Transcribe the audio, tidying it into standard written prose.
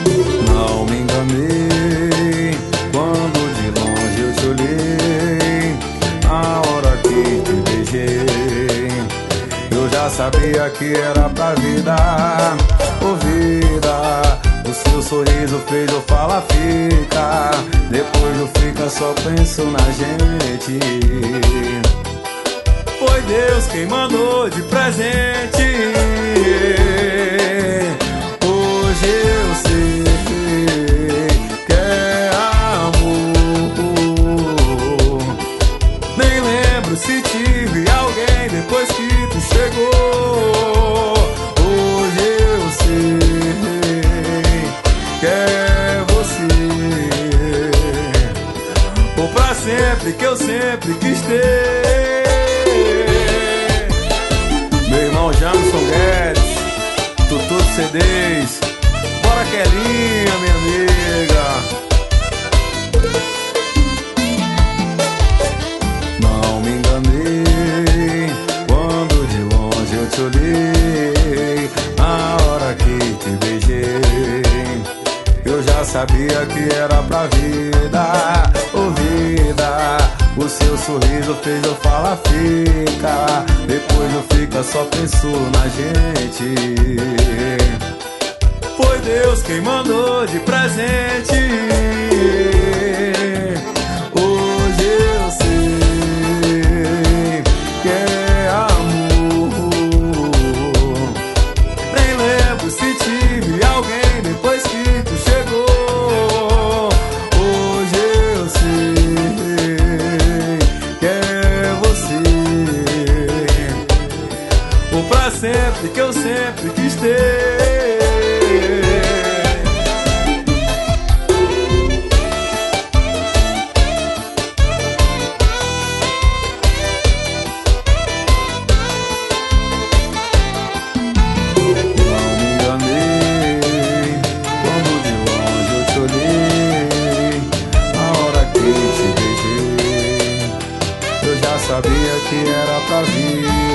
Não me enganei quando de longe eu te olhei. A hora que te beijei, eu já sabia que era pra vida. Ô vida, o seu sorriso fez eu falar fica. Depois do fica só penso na gente. Foi Deus quem mandou de presente. Hoje eu sei que é amor. Nem lembro se tive alguém depois que tu chegou. Hoje eu sei que é você. Ou pra sempre que eu sempre quis ter. Meu irmão Jamison Guedes, Tutu CDs. Bora Kelinha, minha amiga. Não me enganei quando de longe eu te olhei. A hora que te beijei, eu já sabia que era pra vida. Ô vida, o seu sorriso fez eu falar fica. Depois do fica só penso na gente. Foi Deus quem mandou de presente. Hoje eu sei que é amor. Nem lembro se tive alguém depois que tu chegou. Hoje eu sei que é você. Ou pra sempre que eu sempre quis ter. Sabia que era pra vir.